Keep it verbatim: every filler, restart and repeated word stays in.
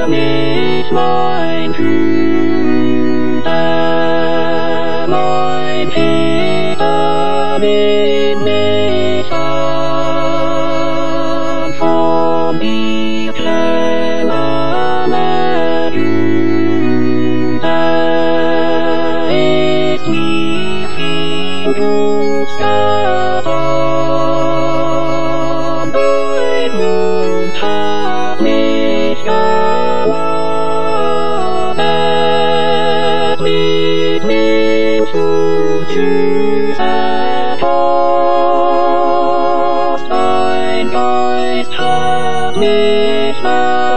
ist mein Bruder, mein Peter nimmt mich an, von die kleine Jude ist mir viel Gutes getan, dein Mund hat mich erwartet, mit mir zu Tschüss Post, dein Geist hat mich